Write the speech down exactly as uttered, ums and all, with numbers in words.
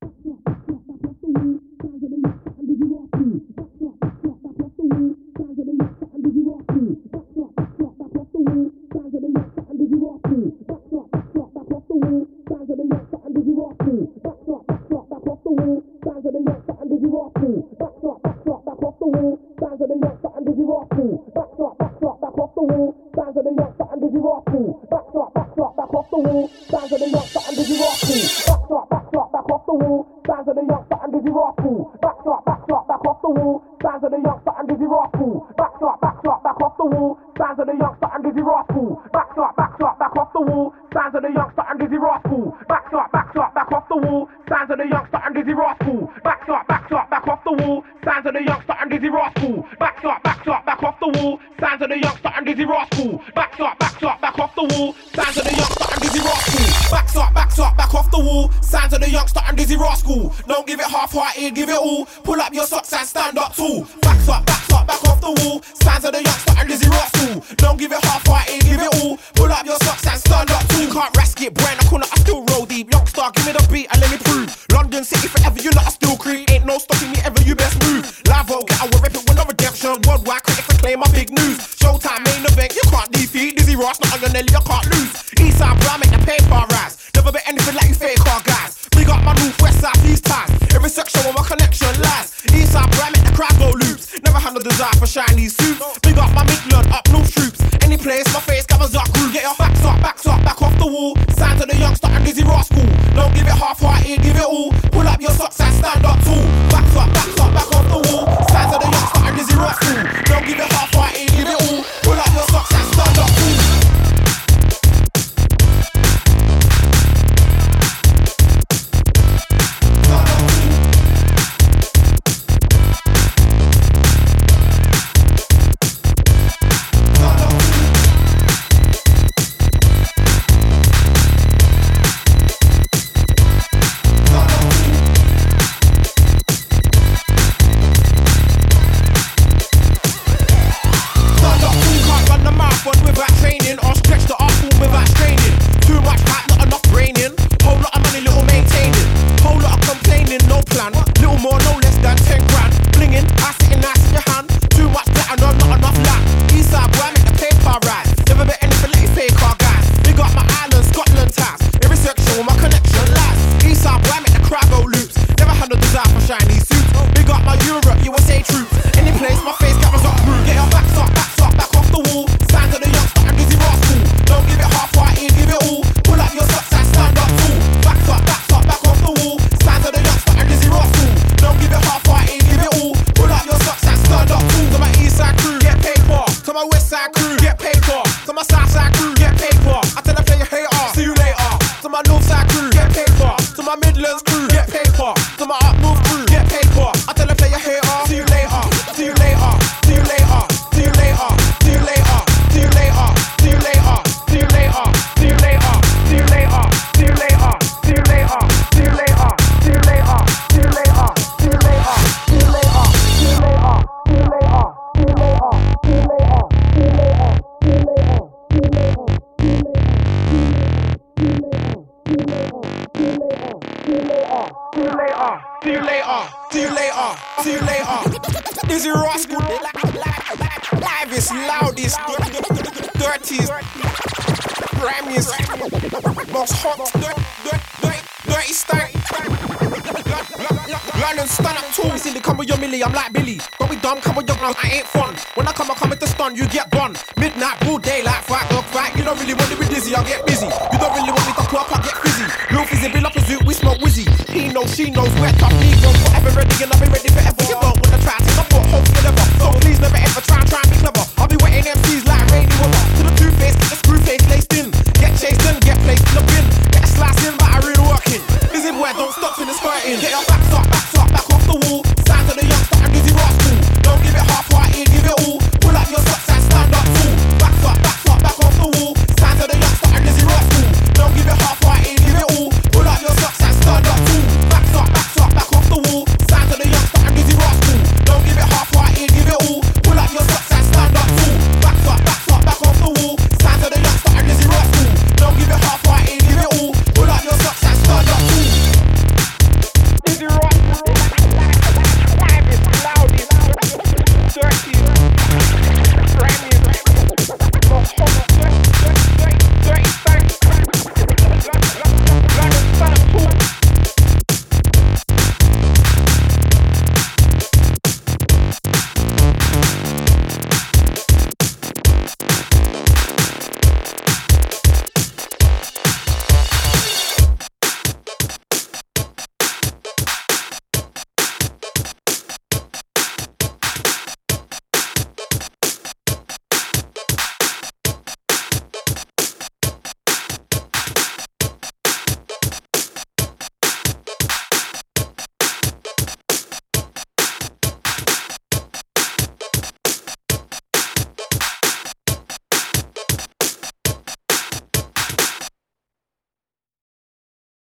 Give it all, pull up your socks and stand up too. Backs up, backs up, back off the wall. Signs of the youngster and Lizzie Russell. Don't give it half-hearted, give it all. Pull up your socks and stand up too. Can't rask it, brain, I corner, I still roll deep. Youngster, give me the beat and let me prove. London City forever, you lot are still creep. Ain't no stopping me ever, you best move. Live out, get away, rip it with no redemption. Worldwide critics acclaim my big news. Showtime main event, you can't defeat. Dizzy Ross, not on your Nelly, you can't lose. Eastside, bro, I make the paper rise. Never bet anything like you fake car guys. We got my north, west, south, east ties. Every section where my connection lies. Eastside, bro, I make the crowd go loops. Never had no desire for shiny suits. Big up my Midland, up north troops. Any place, my face covers up crew. Get your backs up, backs up, back off the wall. Signs of the youngster and Dizzy Rascal. Don't give it half-hearted, give it all. Pull up your socks and stand up too. Backs up, backs up, back off the wall. Signs of the youngster and Dizzy Rascal. Don't give it half-hearted, give it all. Pull up your socks and stand up too. I'm like Billy, don't be dumb, come with your gun, I ain't fun. When I come, I come with the stun, you get bun. Midnight, broad daylight, fight, dog fight. You don't really want to be dizzy, I'll get busy. You don't really want me to club, I'll get busy. Real fizzy, bill up a zoo, we smoke whizzy. He knows, she knows, we're tough, Negroes, forever ready and I'll be ready forever. You won't